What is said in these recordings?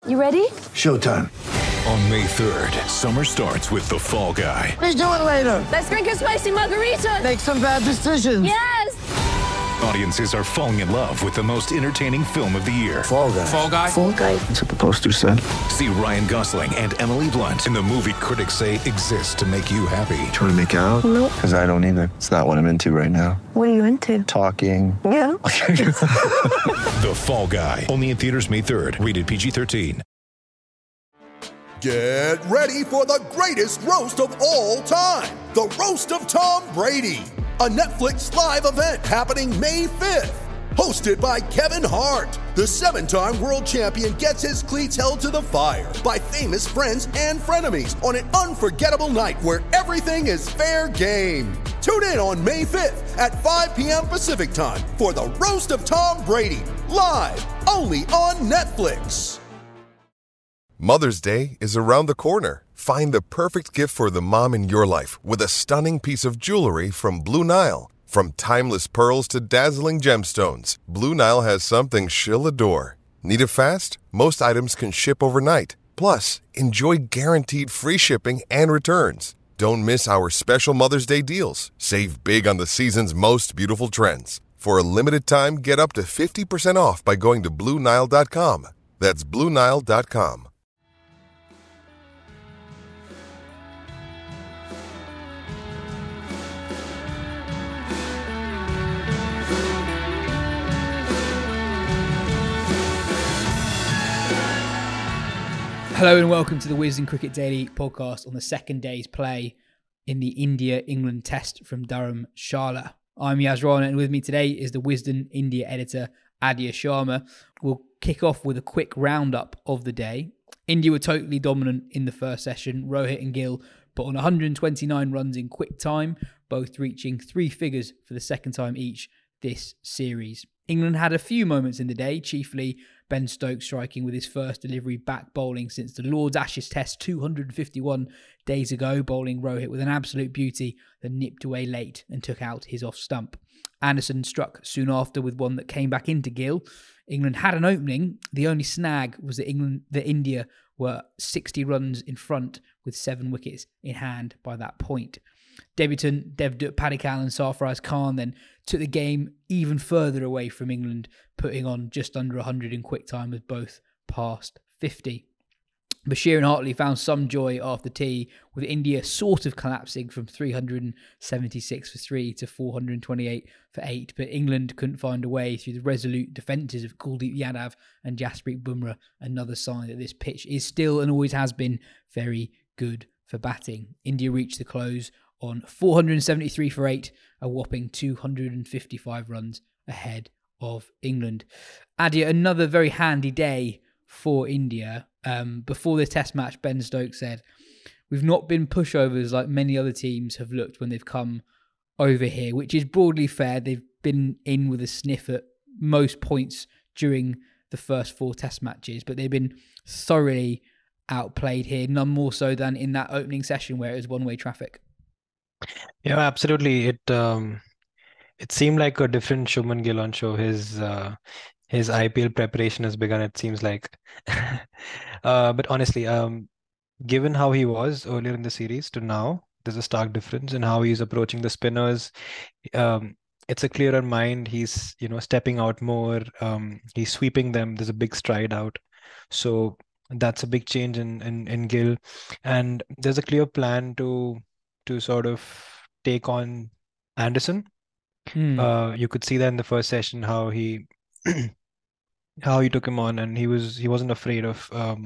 You ready? Showtime. On May 3rd, summer starts with The Fall Guy. Let's do it later. Let's drink a spicy margarita. Make some bad decisions. Yes! Audiences are falling in love with the most entertaining film of the year. Fall Guy. Fall Guy? Fall guy. That's what the poster said. See Ryan Gosling and Emily Blunt in the movie critics say exists to make you happy. Trying to make it out? Nope. Because I don't either. It's not what I'm into right now. What are you into? Talking. Yeah. The Fall Guy. Only in theaters May 3rd. Rated PG-13. Get ready for the greatest roast of all time. The Roast of Tom Brady. A Netflix live event happening May 5th. Hosted by Kevin Hart. The 7-time world champion gets his cleats held to the fire by famous friends and frenemies on an unforgettable night where everything is fair game. Tune in on May 5th at 5 p.m. Pacific time for the Roast of Tom Brady. Live only on Netflix. Mother's Day is around the corner. Find the perfect gift for the mom in your life with a stunning piece of jewelry from Blue Nile. From timeless pearls to dazzling gemstones, Blue Nile has something she'll adore. Need it fast? Most items can ship overnight. Plus, enjoy guaranteed free shipping and returns. Don't miss our special Mother's Day deals. Save big on the season's most beautiful trends. For a limited time, get up to 50% off by going to BlueNile.com. That's BlueNile.com. Hello and welcome to the Wisden Cricket Daily podcast on the second day's play in the India-England test from Dharamshala. I'm Yas Rana and with me today is the Wisden India editor Adya Sharma. We'll kick off with a quick roundup of the day. India were totally dominant in the first session. Rohit and Gill put on 129 runs in quick time, both reaching three figures for the second time each this series. England had a few moments in the day, chiefly Ben Stokes striking with his first delivery back bowling since the Lord's Ashes Test 251 days ago, bowling Rohit with an absolute beauty that nipped away late and took out his off stump. Anderson struck soon after with one that came back into Gill. England had an opening. The only snag was that India were 60 runs in front with 7 wickets in hand by that point. Debutant Devdutt Padikkal and Sarfaraz Khan then took the game even further away from England, putting on just under 100 in quick time as both passed 50. Bashir and Hartley found some joy after tea, with India sort of collapsing from 376 for 3 to 428 for 8, but England couldn't find a way through the resolute defences of Kuldeep Yadav and Jasprit Bumrah, another sign that this pitch is still and always has been very good for batting. India reached the close on 473 for 8, a whopping 255 runs ahead of England. Adya, another very handy day for India. Before this test match, Ben Stokes said, "We've not been pushovers like many other teams have looked when they've come over here," which is broadly fair. They've been in with a sniff at most points during the first 4 test matches, but they've been thoroughly outplayed here, none more so than in that opening session where it was one-way traffic. Yeah, absolutely. It seemed like a different Shubman Gill on show. His IPL preparation has begun, it seems like. But honestly, given how he was earlier in the series to now, there's a stark difference in how he's approaching the spinners. It's a clearer mind. He's, stepping out more. He's sweeping them. There's a big stride out. So that's a big change in Gill. And there's a clear plan to sort of take on Anderson. You could see that in the first session how he took him on, and he wasn't afraid of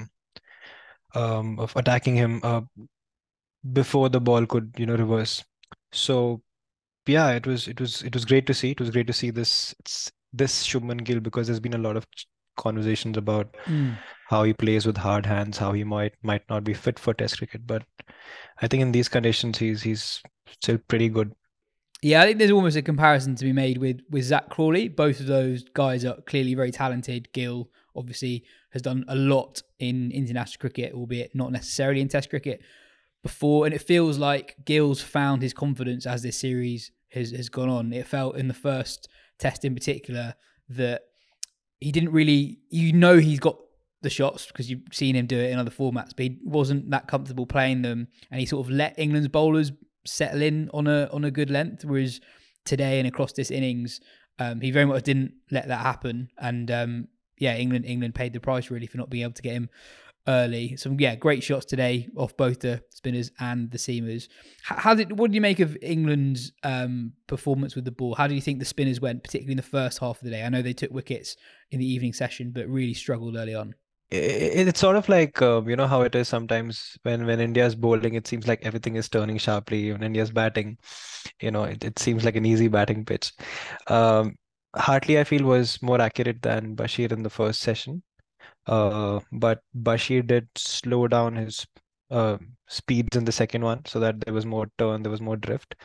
attacking him before the ball could reverse. So yeah, it was great to see. It was great to see this Shubman Gill, because there's been a lot of conversations about how he plays with hard hands, how he might not be fit for Test cricket, but I think in these conditions he's still pretty good. Yeah, I think there's almost a comparison to be made with Zach Crawley. Both of those guys are clearly very talented. Gill obviously has done a lot in international cricket, albeit not necessarily in Test cricket before, and it feels like Gill's found his confidence as this series has gone on. It felt in the first test in particular that he didn't really, he's got the shots because you've seen him do it in other formats, but he wasn't that comfortable playing them, and he sort of let England's bowlers settle in on a good length. Whereas today and across this innings, he very much didn't let that happen, and England paid the price really for not being able to get him early. Some great shots today off both the spinners and the seamers. What do you make of England's performance with the ball? How do you think the spinners went, particularly in the first half of the day? I know they took wickets in the evening session, but really struggled early on. It's sort of like how it is sometimes when India's bowling, it seems like everything is turning sharply. When India's batting, it seems like an easy batting pitch. Hartley, I feel, was more accurate than Bashir in the first session. But Bashir did slow down his speeds in the second one so that there was more turn, there was more drift.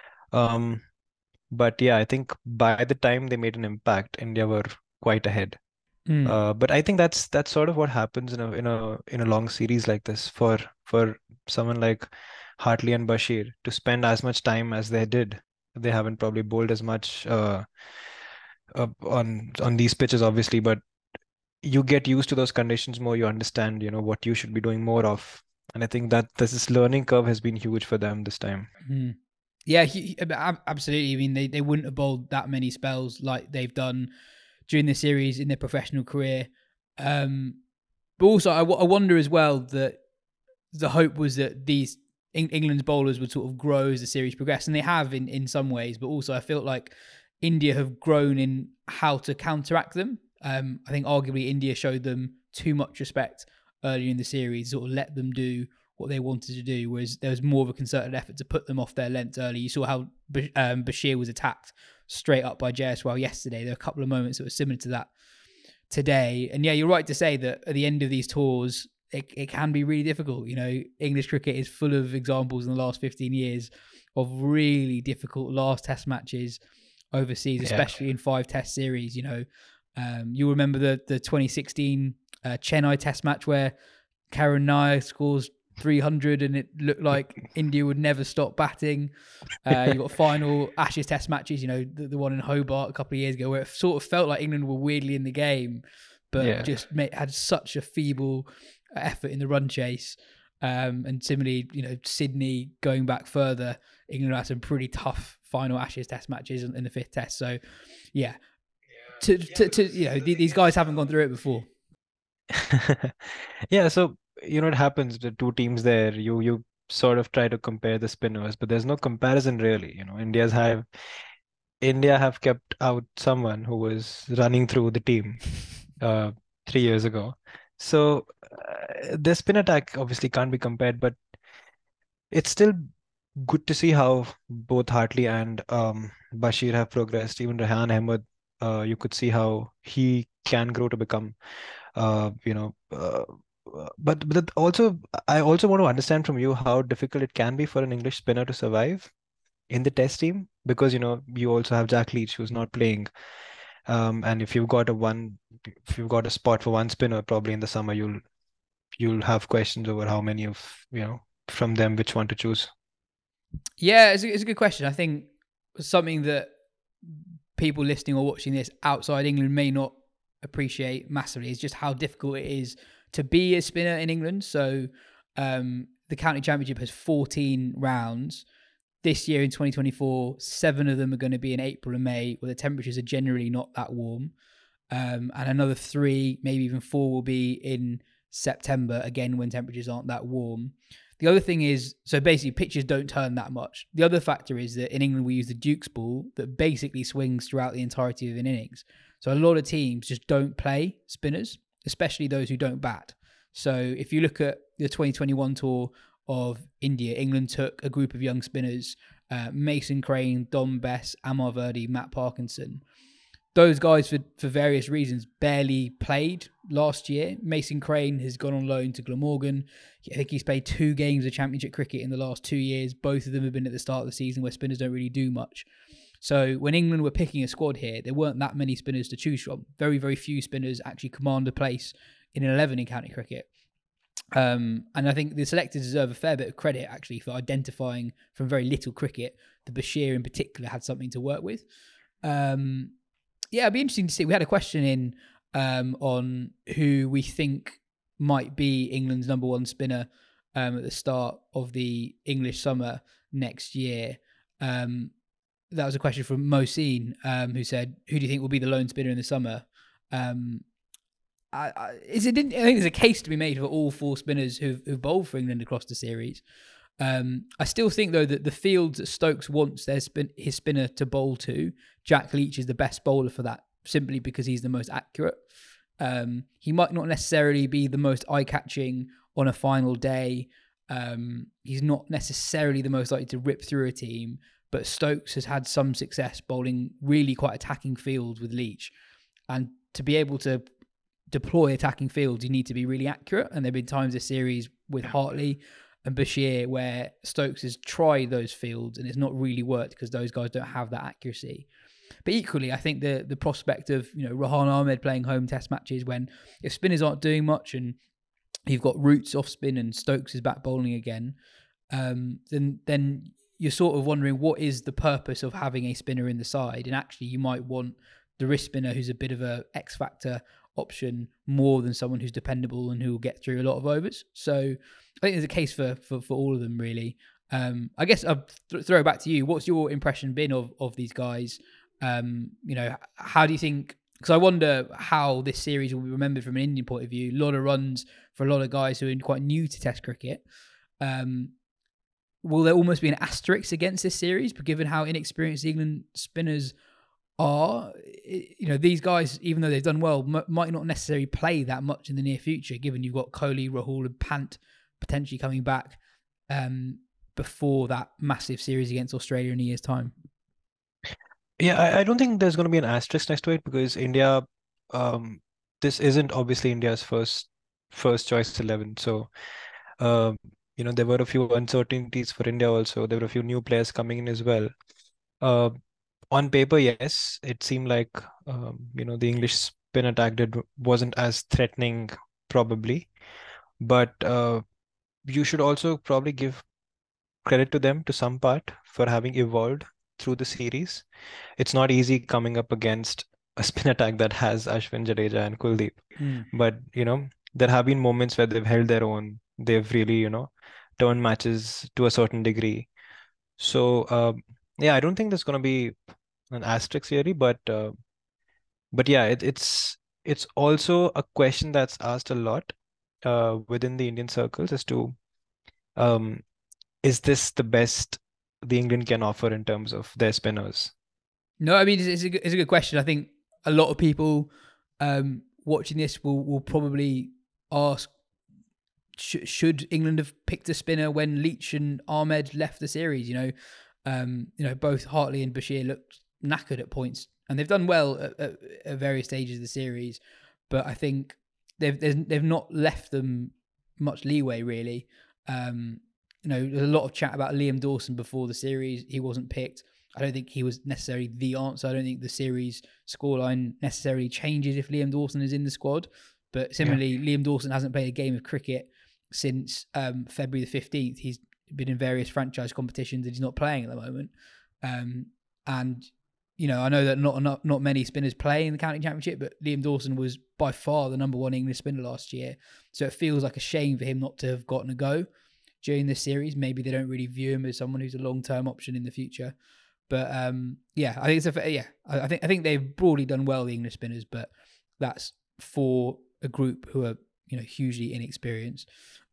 But yeah, I think by the time they made an impact, India were quite ahead. But I think that's sort of what happens in a long series like this for someone like Hartley and Bashir to spend as much time as they did. They haven't probably bowled as much on these pitches, obviously, but you get used to those conditions more. You understand, what you should be doing more of, and I think that this learning curve has been huge for them this time. Yeah, absolutely. I mean, they wouldn't have bowled that many spells like they've done during the series in their professional career. But also, I wonder as well that the hope was that these England's bowlers would sort of grow as the series progressed, and they have in some ways. But also, I feel like India have grown in how to counteract them. I think arguably India showed them too much respect earlier in the series, sort of let them do what they wanted to do, whereas there was more of a concerted effort to put them off their length early. You saw how Bashir was attacked straight up by Jaiswal yesterday. There were a couple of moments that were similar to that today. And yeah, you're right to say that at the end of these tours, it can be really difficult. English cricket is full of examples in the last 15 years of really difficult last test matches overseas, especially in 5 test series. You'll remember the 2016 Chennai test match where Karun Nair scores 300 and it looked like India would never stop batting. You got final Ashes test matches, the one in Hobart a couple of years ago where it sort of felt like England were weirdly in the game, but just had such a feeble effort in the run chase. And similarly, Sydney going back further, England had some pretty tough final Ashes test matches in the 5th test. So yeah, these guys haven't gone through it before. Yeah, so it happens, the two teams there, you sort of try to compare the spinners, but there's no comparison really. India have kept out someone who was running through the team 3 years ago. So the spin attack obviously can't be compared, but it's still good to see how both Hartley and Bashir have progressed. Even Rehan Ahmed, you could see how he can grow to become, but also, I also want to understand from you how difficult it can be for an English spinner to survive in the test team, because, you also have Jack Leach who's not playing. And if you've got a spot for one spinner, probably in the summer, you'll have questions over how many of, from them, which one to choose. Yeah, it's a good question. I think something that people listening or watching this outside England may not appreciate massively is just how difficult it is to be a spinner in England. So the county championship has 14 rounds. This year in 2024, 7 of them are going to be in April and May, where the temperatures are generally not that warm. And another 3, maybe even 4 will be in September, again, when temperatures aren't that warm. The other thing is, so basically pitches don't turn that much. The other factor is that in England we use the Duke's ball that basically swings throughout the entirety of an innings. So a lot of teams just don't play spinners, especially those who don't bat. So if you look at the 2021 tour of India, England took a group of young spinners, Mason Crane, Dom Bess, Amar Verdi, Matt Parkinson. Those guys, for various reasons, barely played last year. Mason Crane has gone on loan to Glamorgan. I think he's played 2 games of championship cricket in the last 2 years. Both of them have been at the start of the season where spinners don't really do much. So when England were picking a squad here, there weren't that many spinners to choose from. Very, very few spinners actually command a place in an 11 in county cricket. And I think the selectors deserve a fair bit of credit actually for identifying from very little cricket that Bashir in particular had something to work with. Yeah, it'd be interesting to see. We had a question in on who we think might be England's number one spinner at the start of the English summer next year. That was a question from Mohsin, who said, "Who do you think will be the lone spinner in the summer?" I think there's a case to be made for all four spinners who've bowled for England across the series. I still think, though, that the fields that Stokes wants his spinner to bowl to, Jack Leach is the best bowler for that, simply because he's the most accurate. He might not necessarily be the most eye-catching on a final day. He's not necessarily the most likely to rip through a team, but Stokes has had some success bowling really quite attacking fields with Leach. And to be able to deploy attacking fields, you need to be really accurate. And there have been times this series with Hartley and Bashir where Stokes has tried those fields and it's not really worked because those guys don't have that accuracy. But equally, I think the prospect of, Rehan Ahmed playing home test matches when if spinners aren't doing much and you've got Roots off spin and Stokes is back bowling again, then you're sort of wondering what is the purpose of having a spinner in the side. And actually you might want the wrist spinner who's a bit of a X factor option more than someone who's dependable and who will get through a lot of overs. So I think there's a case for all of them, really. I guess I'll throw it back to you. What's your impression been of these guys? How do you think, because I wonder how this series will be remembered from an Indian point of view. A lot of runs for a lot of guys who are quite new to Test cricket. Will there almost be an asterisk against this series, but given how inexperienced England spinners are, these guys, even though they've done well, might not necessarily play that much in the near future, given you've got Kohli, Rahul and Pant potentially coming back before that massive series against Australia in a year's time. Yeah, I don't think there's going to be an asterisk next to it because India, this isn't obviously India's first choice 11. So, there were a few uncertainties for India also. There were a few new players coming in as well. On paper, yes, it seemed like, the English spin attack wasn't as threatening probably. But you should also probably give credit to them to some part for having evolved through the series. It's not easy coming up against a spin attack that has Ashwin, Jadeja and Kuldeep. But, there have been moments where they've held their own. They've really, turned matches to a certain degree. So, I don't think there's going to be an asterisk really, but yeah, it's also a question that's asked a lot within the Indian circles as to is this the best the England can offer in terms of their spinners? No, I mean, it's a good question. I think a lot of people watching this will probably ask, should England have picked a spinner when Leach and Ahmed left the series? Both Hartley and Bashir looked knackered at points, and they've done well at various stages of the series. But I think they've not left them much leeway, really. There's a lot of chat about Liam Dawson before the series. He wasn't picked. I don't think he was necessarily the answer. I don't think the series scoreline necessarily changes if Liam Dawson is in the squad. But similarly, Liam Dawson hasn't played a game of cricket since February the 15th. He's been in various franchise competitions and he's not playing at the moment. I know that not many spinners play in the county championship, but Liam Dawson was by far the number one English spinner last year. So it feels like a shame for him not to have gotten a go during this series. Maybe they don't really view him as someone who's a long-term option in the future. But I think I think they've broadly done well, the English spinners, but that's for a group who are hugely inexperienced.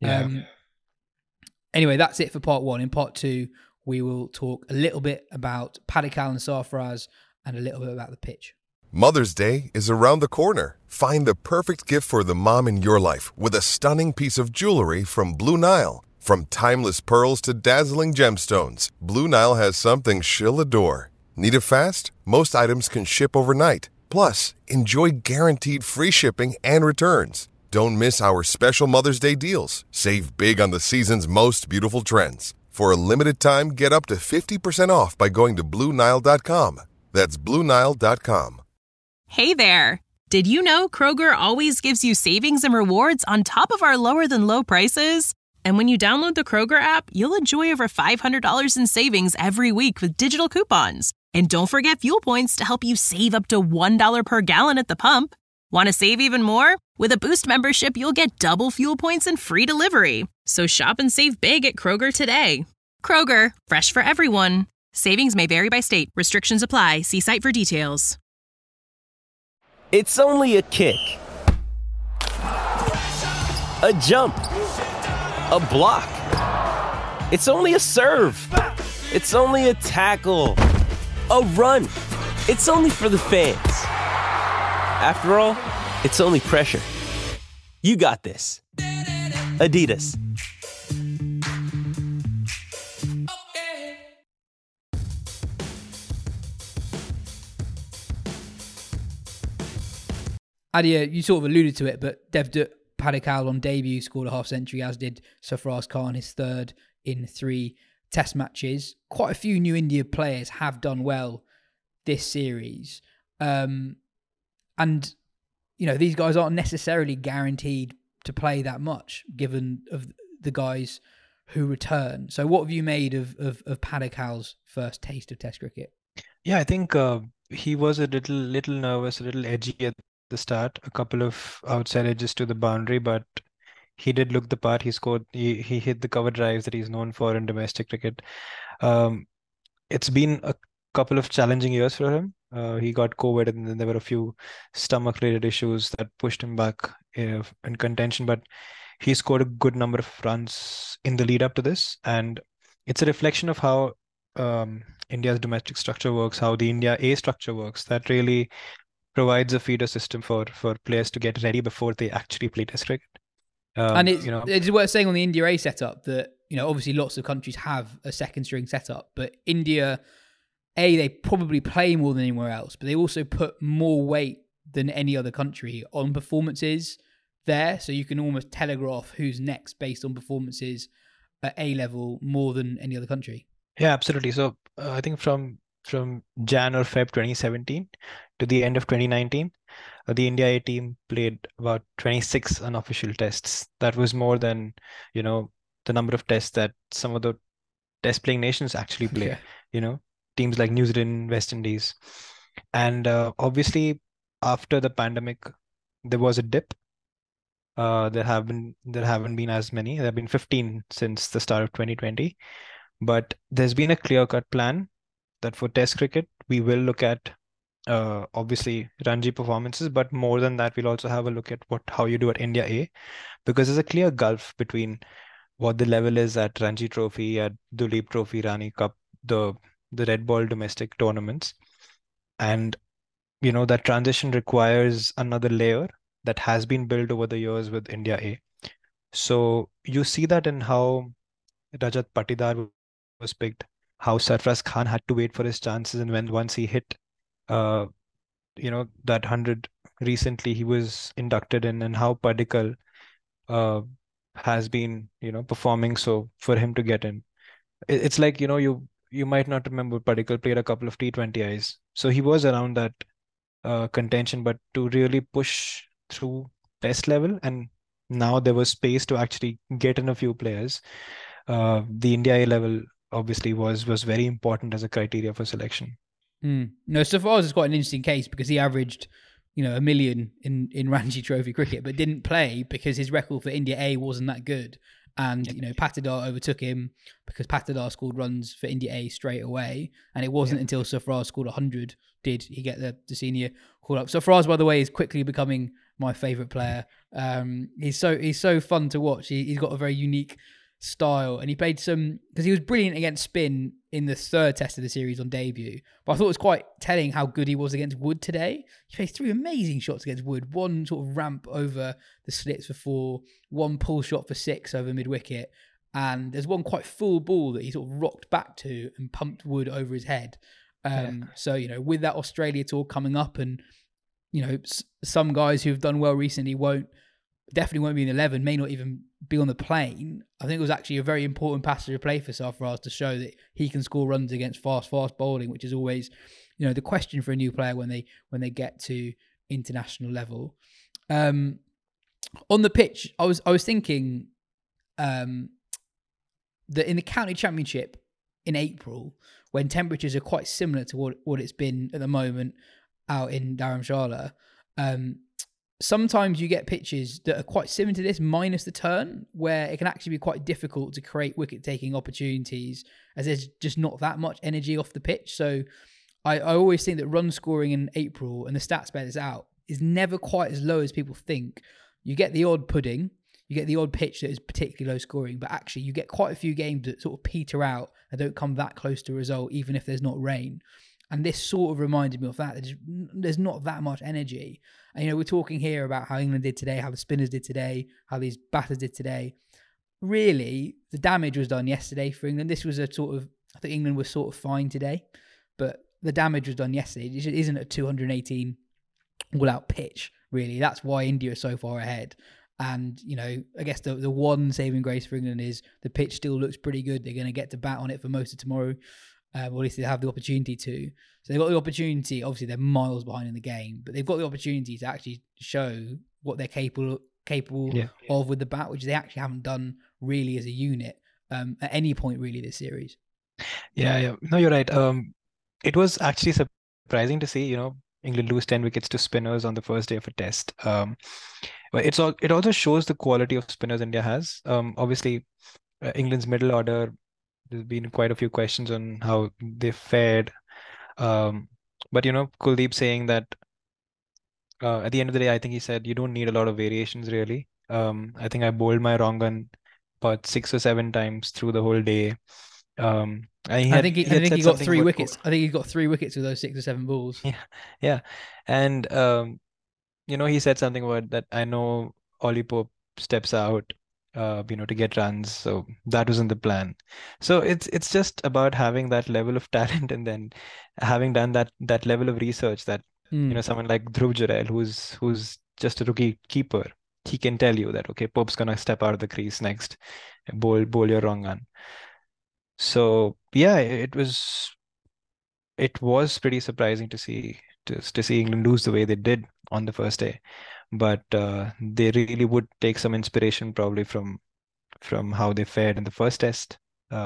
Anyway, that's it for part one. In part two, we will talk a little bit about Padikkal and Sarfaraz and a little bit about the pitch. Mother's Day is around the corner. Find the perfect gift for the mom in your life with a stunning piece of jewelry from Blue Nile. From timeless pearls to dazzling gemstones, Blue Nile has something she'll adore. Need it fast? Most items can ship overnight. Plus, enjoy guaranteed free shipping and returns. Don't miss our special Mother's Day deals. Save big on the season's most beautiful trends. For a limited time, get up to 50% off by going to BlueNile.com. That's BlueNile.com. Hey there. Did you know Kroger always gives you savings and rewards on top of our lower-than-low prices? And when you download the Kroger app, you'll enjoy over $500 in savings every week with digital coupons. And don't forget fuel points to help you save up to $1 per gallon at the pump. Want to save even more? With a Boost membership, you'll get double fuel points and free delivery. So shop and save big at Kroger today. Kroger, fresh for everyone. Savings may vary by state. Restrictions apply. See site for details. It's only a kick, a jump, a block. It's only a serve. It's only a tackle, a run. It's only for the fans. After all, it's only pressure. You got this. Adidas. Adia, you sort of alluded to it, but Devdutt Padikkal on debut scored a half century, as did Sarfaraz Khan, his third in 3 test matches. Quite a few new India players have done well this series. And, you know, these guys aren't necessarily guaranteed to play that much, given of the guys who return. So what have you made of Padikkal's first taste of test cricket? Yeah, I think he was a little nervous, a little edgy at the start, a couple of outside edges to the boundary, but he did look the part. He scored, he hit the cover drives that he's known for in domestic cricket. It's been a couple of challenging years for him. He got COVID, and then there were a few stomach-related issues that pushed him back in contention, but he scored a good number of runs in the lead up to this, and it's a reflection of how India's domestic structure works, how the India A structure works, that really provides a feeder system for players to get ready before they actually play test cricket. And it's worth saying on the India A setup that, you know, obviously lots of countries have a second string setup, but India A, they probably play more than anywhere else, but they also put more weight than any other country on performances there. So you can almost telegraph who's next based on performances at A level more than any other country. Yeah, absolutely. So I think from Jan or Feb 2017 to the end of 2019, the India A team played about 26 unofficial tests. That was more than, you know, the number of tests that some of the test playing nations actually play. Yeah. You know, teams like New Zealand, West Indies. And obviously, after the pandemic, there was a dip. There haven't been as many. There have been 15 since the start of 2020. But there's been a clear-cut plan that for Test cricket, we will look at obviously Ranji performances, but more than that, we'll also have a look at how you do at India A, because there's a clear gulf between what the level is at Ranji Trophy, at Duleep Trophy, Rani Cup, the red ball domestic tournaments, and you know that transition requires another layer that has been built over the years with India A. So you see that in how Rajat Patidar was picked, how Sarfaraz Khan had to wait for his chances, and once he hit that 100 recently, he was inducted in, and how Padikkal has been performing so for him to get in. It's like you might not remember, Padikkal played a couple of T20Is, so he was around that contention, but to really push through test level, and now there was space to actually get in a few players. The India A level obviously was very important as a criteria for selection. No, Sarfaraz is quite an interesting case because he averaged, 1 million in Ranji Trophy cricket, but didn't play because his record for India A wasn't that good. And, Patidar overtook him because Patidar scored runs for India A straight away. And it wasn't until Sarfaraz scored 100 did he get the senior call up. Sarfaraz, by the way, is quickly becoming my favourite player. He's so fun to watch. He's got a very unique style, and he played because he was brilliant against spin in the third test of the series on debut, but I thought it was quite telling how good he was against Wood today. He played 3 amazing shots against Wood, one sort of ramp over the slits for 4, one pull shot for 6 over mid-wicket, and there's one quite full ball that he sort of rocked back to and pumped Wood over his head. So with that Australia tour coming up, and some guys who've done well recently definitely won't be in 11, may not even be on the plane. I think it was actually a very important passage of play for Sarfaraz to show that he can score runs against fast bowling, which is always, the question for a new player when they get to international level. On the pitch, I was thinking that in the county championship in April, when temperatures are quite similar to what it's been at the moment out in Dharamshala, sometimes you get pitches that are quite similar to this, minus the turn, where it can actually be quite difficult to create wicket-taking opportunities, as there's just not that much energy off the pitch. So I always think that run scoring in April, and the stats bear this out, is never quite as low as people think. You get the odd pudding, you get the odd pitch that is particularly low scoring, but actually you get quite a few games that sort of peter out and don't come that close to a result, even if there's not rain. And this sort of reminded me of that. There's not that much energy. And, we're talking here about how England did today, how the spinners did today, how these batters did today. Really, the damage was done yesterday for England. This was I think England was sort of fine today, but the damage was done yesterday. It isn't a 218 all-out pitch, really. That's why India is so far ahead. And, I guess the one saving grace for England is the pitch still looks pretty good. They're going to get to bat on it for most of tomorrow. Or at least they have the opportunity to. So they've got the opportunity. Obviously, they're miles behind in the game, but they've got the opportunity to actually show what they're capable of with the bat, which they actually haven't done really as a unit at any point really this series. Yeah. No, you're right. It was actually surprising to see, England lose 10 wickets to spinners on the first day of a test. But it also shows the quality of spinners India has. Obviously, England's middle order, there's been quite a few questions on how they fared. But Kuldeep saying that at the end of the day, I think he said you don't need a lot of variations really. I think I bowled my wrong gun about 6 or 7 times through the whole day. I think he got 3 wickets. I think he got 3 wickets with those 6 or 7 balls. Yeah. And he said something about that. I know Ollie Pope steps out, to get runs. So that wasn't the plan. So it's just about having that level of talent and then having done that level of research that someone like Dhruv Jurel, who's just a rookie keeper, he can tell you that Pope's gonna step out of the crease next, bowl your wrong gun. So yeah, it was pretty surprising to see England lose the way they did on the first day, but they really would take some inspiration probably from how they fared in the first test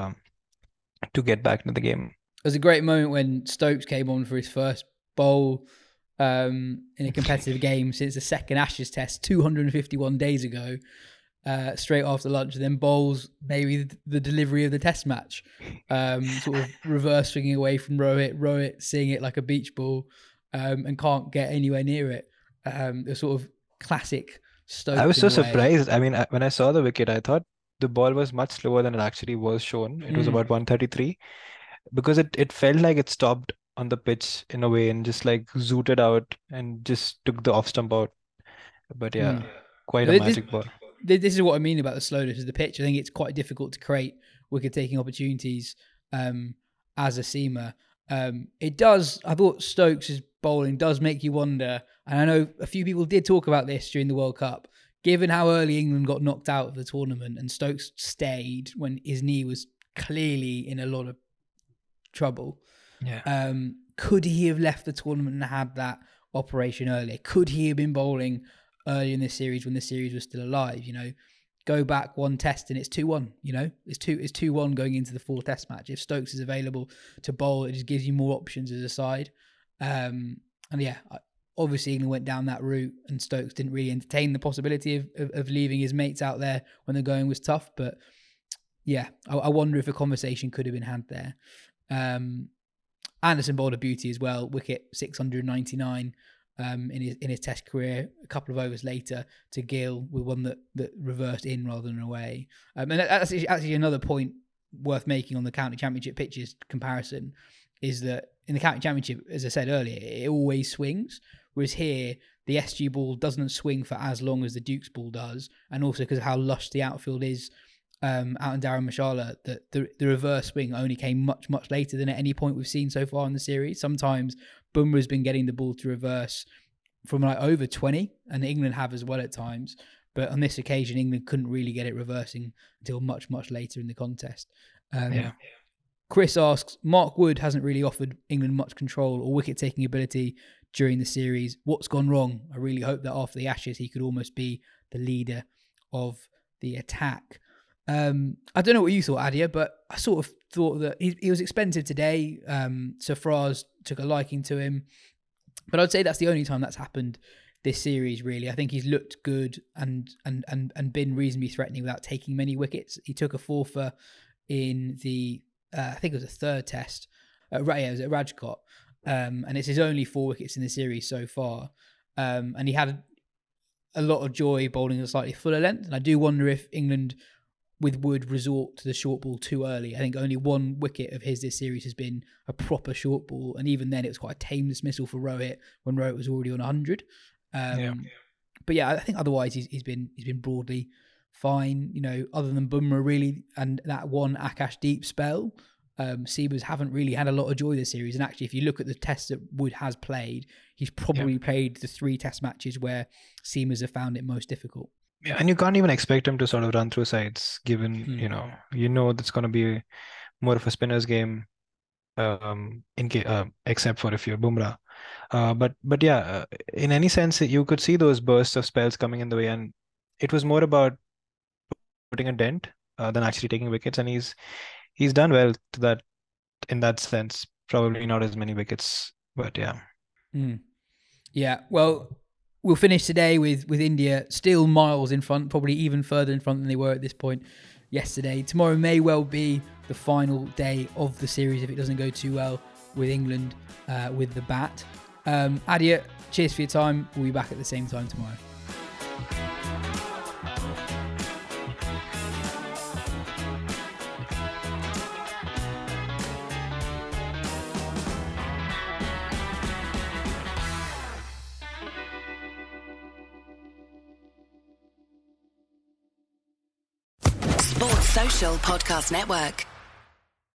to get back into the game. It was a great moment when Stokes came on for his first bowl in a competitive game since the second Ashes test 251 days ago. Straight after lunch, and then bowls maybe the delivery of the test match, sort of reverse swinging away from Rohit seeing it like a beach ball, and can't get anywhere near it. The sort of classic Stokes. I was so surprised. I mean, when I saw the wicket, I thought the ball was much slower than it actually was shown. It was about 133, because it felt like it stopped on the pitch in a way and just like zooted out and just took the off stump out. But yeah, quite a magic ball. This is what I mean about the slowness of the pitch. I think it's quite difficult to create wicket-taking opportunities as a seamer. It does. I thought Stokes' bowling does make you wonder, and I know a few people did talk about this during the World Cup, given how early England got knocked out of the tournament and Stokes stayed when his knee was clearly in a lot of trouble. Yeah. Could he have left the tournament and had that operation earlier? Could he have been bowling early in this series when the series was still alive? Go back one test and it's 2-1. It's 2-1 going into the 4th test match. If Stokes is available to bowl, it just gives you more options as a side. Obviously England went down that route, and Stokes didn't really entertain the possibility of leaving his mates out there when the going was tough. But yeah, I wonder if a conversation could have been had there. Anderson bowled a beauty as well. Wicket 699. In his test career, a couple of overs later to Gill with one that reversed in rather than away. And that's actually another point worth making on the county championship pitches comparison, is that in the county championship, as I said earlier, it always swings, whereas here the SG ball doesn't swing for as long as the Dukes ball does, and also because of how lush the outfield is out in Dharamshala, that the reverse swing only came much, much later than at any point we've seen so far in the series. Sometimes Bumrah's been getting the ball to reverse from like over 20, and England have as well at times. But on this occasion, England couldn't really get it reversing until much, much later in the contest. Chris asks, Mark Wood hasn't really offered England much control or wicket-taking ability during the series. What's gone wrong? I really hope that after the Ashes, he could almost be the leader of the attack. I don't know what you thought, Adia, but I sort of thought that he was expensive today. Sarfraz took a liking to him, but I'd say that's the only time that's happened this series. Really, I think he's looked good and been reasonably threatening without taking many wickets. He took a fourfer in the I think it was a third test. It was at Rajkot, and it's his only 4 wickets in the series so far. And he had a lot of joy bowling a slightly fuller length. And I do wonder if England with Wood resort to the short ball too early. I think only 1 wicket of his this series has been a proper short ball, and even then it was quite a tame dismissal for Rohit when Rohit was already on 100. But yeah, I think otherwise he's been broadly fine. You know, other than Bumrah really, and that one Akashdeep spell, Seamers haven't really had a lot of joy this series. And actually, if you look at the tests that Wood has played, he's probably played the 3 test matches where Seamers have found it most difficult. Yeah, and you can't even expect him to sort of run through sides, given you know that's going to be more of a spinner's game, except for if you're Bumrah. But yeah, in any sense, you could see those bursts of spells coming in the way, and it was more about putting a dent than actually taking wickets, and he's done well to that in that sense. Probably not as many wickets, but yeah. Yeah, well, we'll finish today with India still miles in front, probably even further in front than they were at this point yesterday. Tomorrow may well be the final day of the series if it doesn't go too well with England with the bat. Adia, cheers for your time. We'll be back at the same time tomorrow. Sports Social Podcast Network.